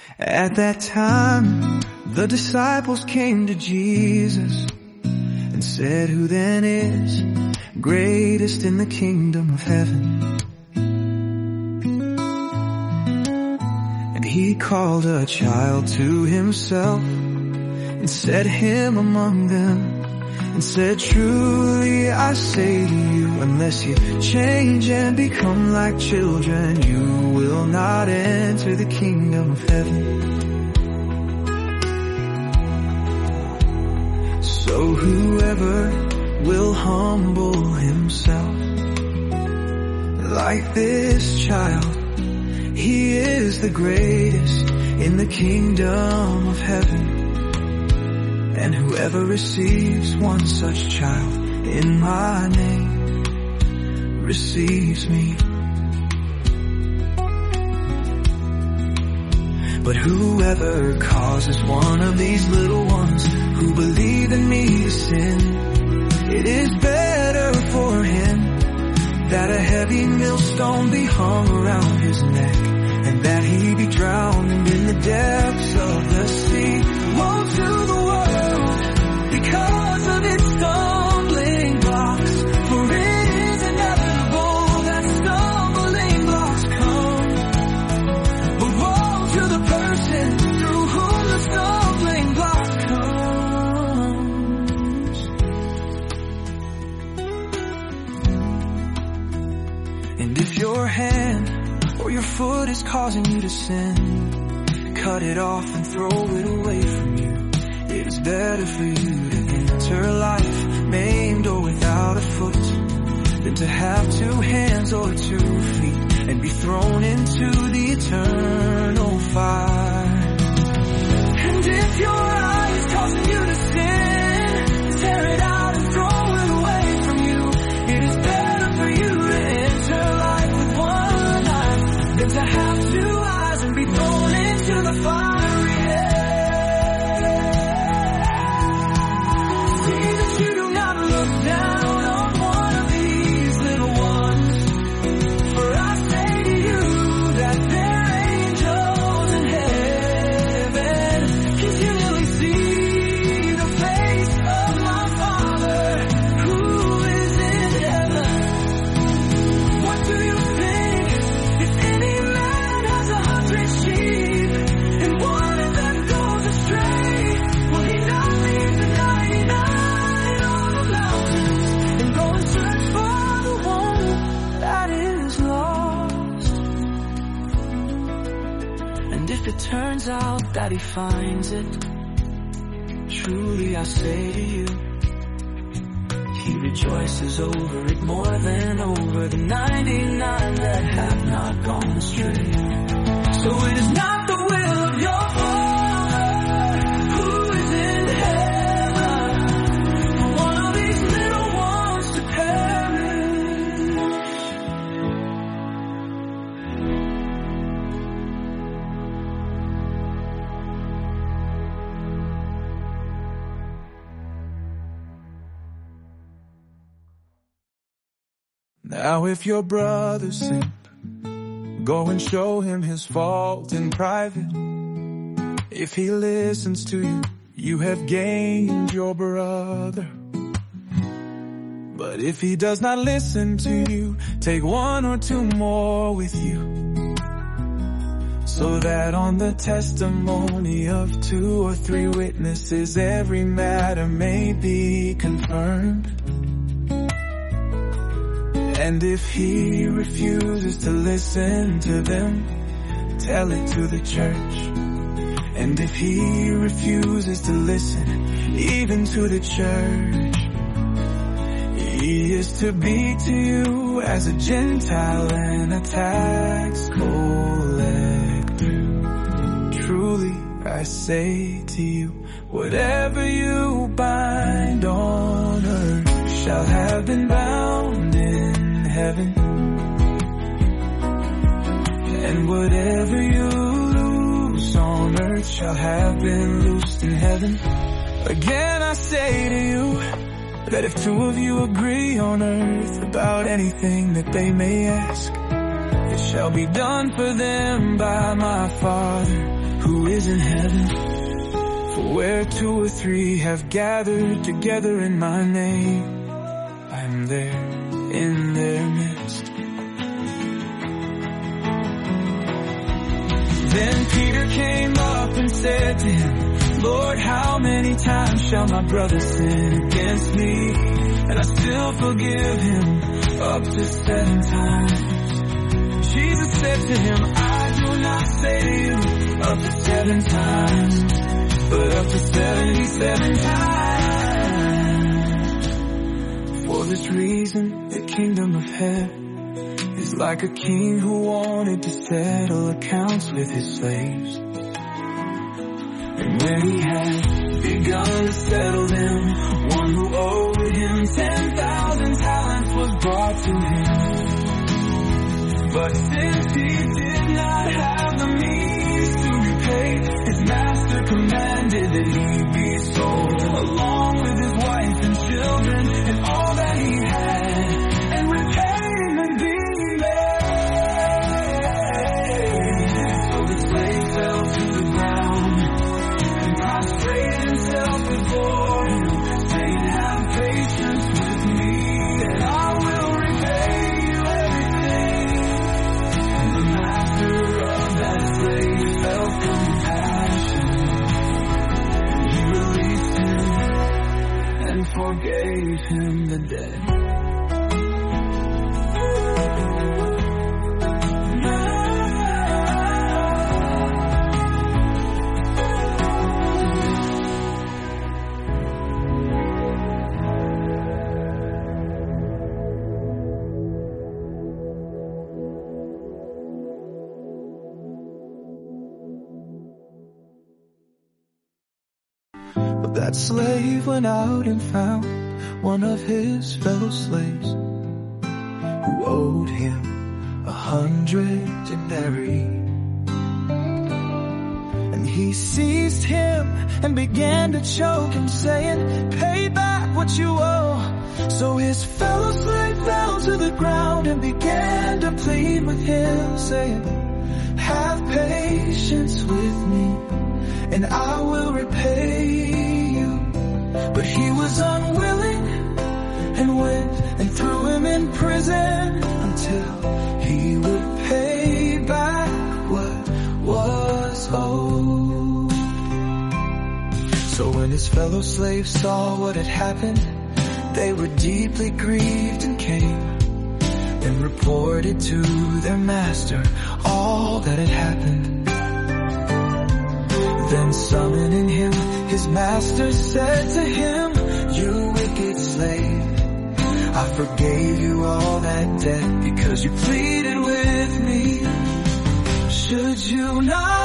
At that time, the disciples came to Jesus and said, "Who then is greatest in the kingdom of heaven?" And he called a child to himself and set him among them and said, "Truly I say to you, unless you change and become like children, you will not enter the kingdom of heaven." So whoever will humble himself like this child, he is the greatest in the kingdom of heaven. And whoever receives one such child in my name receives me. But whoever causes one of these little ones who believe in me to sin, it is better for him that a heavy millstone be hung around his neck and that he be drowned in the depths of the sea. Woe to the world because of its stumbling blocks, for it is inevitable that stumbling blocks come. But woe to the person through whom the stumbling block comes. And if your hand or your foot is causing you to sin, cut it off and throw it away from you. It is better for you to enter life maimed or without a foot than to have 2 hands or 2 feet and be thrown into the eternal fire. And if your eye is causing you to sin, tear it out and throw it away from you. It is better for you to enter life with 1 eye than to have 2 eyes and be thrown into the fiery hell. You do not look down on one of these little ones, for I say to you that their angels in heaven continually see the face of my Father who is in heaven. What do you think? If any man has 100 sheep and one of them goes astray, will he not leave the 99 and go and search for the one that is lost? And if it turns out that he finds it, truly I say to you, he rejoices over it more than over the 99 that have not gone astray. So it is not the will of your Father who is in heaven for one of these little ones to perish. Now if your brother sinned, go and show him his fault in private. If he listens to you, you have gained your brother. But if he does not listen to you, take 1 or 2 more with you, so that on the testimony of 2 or 3 witnesses every matter may be confirmed. And if he refuses to listen to them, tell it to the church. And if he refuses to listen even to the church, he is to be to you as a Gentile and a tax collector. Truly I say to you, whatever you bind on earth shall have been bound in heaven, and whatever you loose on earth shall have been loosed in heaven. Again I say to you, that if 2 of you agree on earth about anything that they may ask, it shall be done for them by my Father who is in heaven. For where 2 or 3 have gathered together in my name, I am there in their midst. Then Peter came up and said to him, Lord, how many times shall my brother sin against me, and I still forgive him? Up to 7 times. Jesus said to him, I do not say to you up to 7 times, but up to 77 times. For this reason, the kingdom of heaven is like a king who wanted to settle accounts with his slaves. And when he had begun to settle them, one who owed him 10,000 talents was brought to him. But since he did not have the means to repay, his master commanded that he be sold, along with his wife and children and all that he had, and repayment being made. So the slave fell to the ground and prostrated himself before him, saying, have patience with me, and I will repay you everything. And the master of that slave felt compassion. He released him and forgave him the debt. That slave went out and found one of his fellow slaves who owed him 100 denarii. And he seized him and began to choke him, saying, pay back what you owe. So his fellow slave fell to the ground and began to plead with him, saying, have patience with me, and I will repay you. But he was unwilling and went and threw him in prison until he would pay back what was owed. So when his fellow slaves saw what had happened, they were deeply grieved and came and reported to their master all that had happened. Then summoning him, his master said to him, you wicked slave, I forgave you all that debt because you pleaded with me. Should you not